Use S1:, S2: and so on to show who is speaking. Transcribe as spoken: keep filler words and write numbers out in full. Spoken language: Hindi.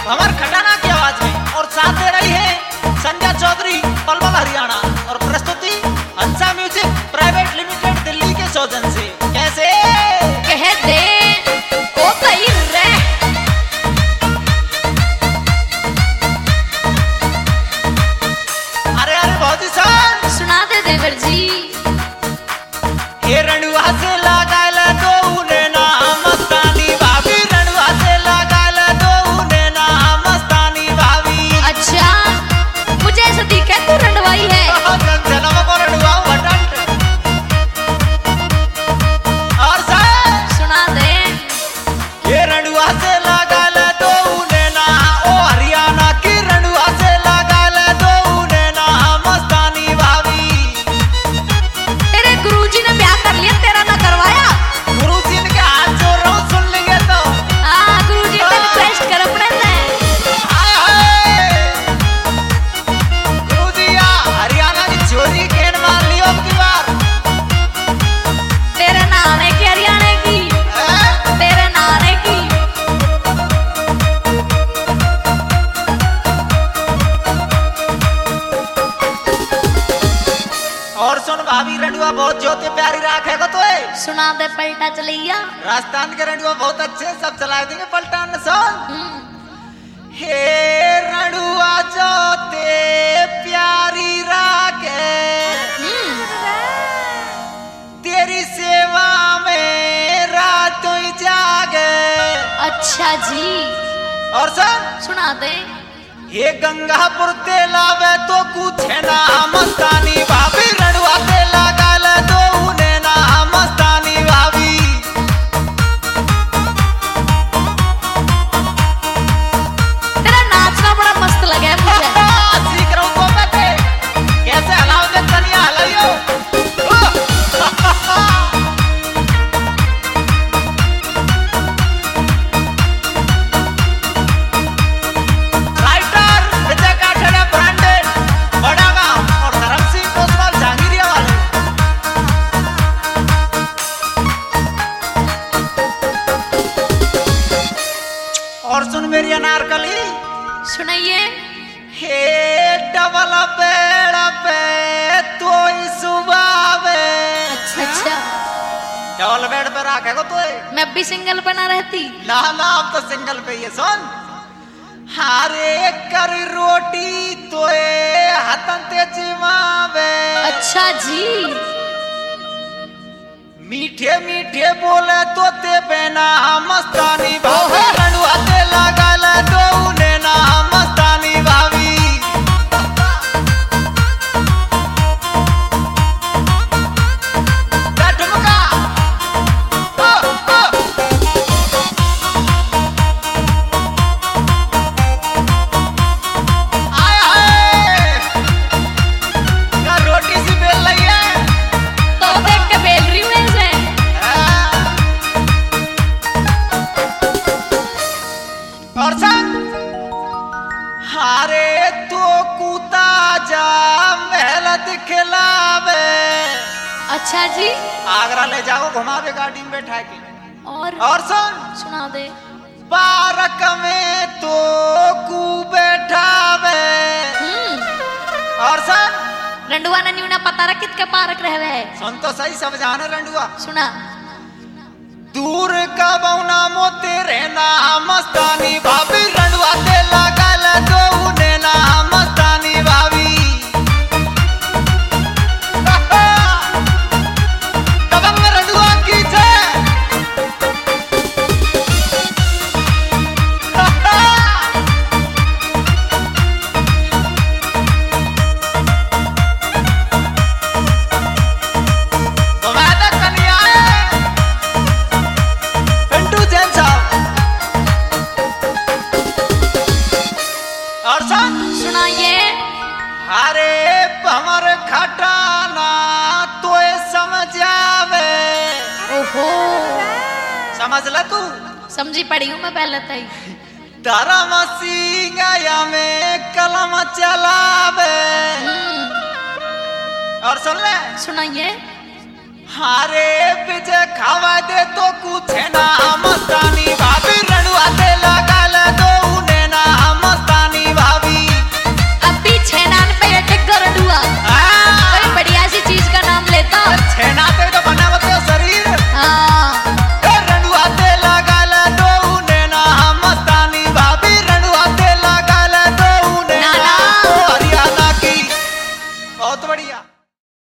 S1: हमार खटाना की आवाज में और साथ दे रही है संध्या चौधरी पलवल हरियाणा और प्रस्तुति Hansa music private limited Delhi के सौजन से। कैसे
S2: कह दे ओ सही रे
S1: अरे अरे भौजी सन
S2: सुना दे देवर जी।
S1: ये रणुआ से लगाल दो उने ना मस्तानी भाभी, रणुआ से लगाल दो उने ना मस्तानी भाभी।
S2: अच्छा मुझे ऐसा दिखा तू रंडवाई है।
S1: जन्म को रणुआ बटन और सर
S2: सुना दे
S1: ये रणुआ से लगाल दो उने ना ओ हरियाणा की रणुआ से लगाल दो उने ना मस्तानी भाभी।
S2: तेरे गुरुजी ने ब्याह कर लिया, तेरा ना करवाया।
S1: गुरुजी ने क्या हाथ जोड़ रहा हूँ सुन लेंगे तो।
S2: हाँ गुरुजी ने रिक्वेस्ट कर अपने से।
S1: हाय हाय गुरुजी या हरियाणा की चोरी केन मार ली अब की बार।
S2: तेरे नाने की हरियाणा की
S1: हैं?
S2: तेरे नाने की।
S1: और सुन भाभी रंडुआ बहुत ज्योति प्यारी राखेगा तो है।
S2: सुना दे पलटा चलैया।
S1: राजस्थान के रंडुआ बहुत अच्छे हैं, सब चला देंगे पलटान में सुन।
S2: हम्म,
S1: हे रणुआ जोते प्यारी राखे
S2: हम्म,
S1: तेरी सेवा में रातों ही जागे।
S2: अच्छा जी
S1: और सुन
S2: सुना दे।
S1: ये गंगापुर तेलावे तो कुछ है ना मस्तानी भाभी, रणुआ तेला गाल दो उने ना मस्तानी भाभी।
S2: तेरा नाचना बड़ा मस्त लगा है मुझे।
S1: सीख रहा हूँ तो मैं ते। कैसे हलाओ दे तनिया हलाइयो। राइटर विजय काठड़ा ब्रांडेड बड़ा गांव और धर्म सिंह कोसवाल जहांगीरिया वाले। और सुन मेरी अनारकली
S2: सुनाइए।
S1: हे डबल पेड़ पे तो सुबावे।
S2: अच्छा
S1: डबल बेड पे रखेगो तो
S2: मैं भी सिंगल बना रहती।
S1: ना ना अब तो सिंगल पे ये सुन। हारे कर रोटी तो हतन ते चिमावे।
S2: अच्छा जी
S1: मीठे मीठे बोले तो ते बेना मस्तानी भाभी, रणुआ ते लगाल दो उने ना मस्तानी भाभी। जा ठुमका। ओ, ओ। आय हाय क्या रोटी सी बेल रही है।
S2: तो देख के बेल रही हूँ ऐसे।
S1: और सन हारे तो कूता जा महल दिखलावे।
S2: अच्छा जी
S1: आगरा ले जाओ घुमावे गाड़ी में बैठा के।
S2: और
S1: और सुन
S2: सुना दे।
S1: पार्क में तो कू बैठावे।
S2: हम्म
S1: और सन
S2: रंडुआ ने न्यू ना पता रहा कितके पारक रहवे है।
S1: सुन तो सही समझाना रंडुआ।
S2: सुना
S1: दूर का बौना मोते रहना मस्तानी भाभी, रणुआ ते लगाल दो उने ना मस्तानी भाभी। दबंग रणुआ की जय। तुम्हारा कन्या है पिंटू जैन साहब। और सन
S2: सुनाइए।
S1: अरे हमर खटाना तो समझ आवे।
S2: ओहो
S1: समझ ल तू।
S2: समझी पड़ी हूँ मैं पहले तक ही।
S1: धर्म सिंह में कलम चलावे।
S2: हम्म,
S1: और सुन ले
S2: सुनाइए।
S1: हारे पिजे खावा दे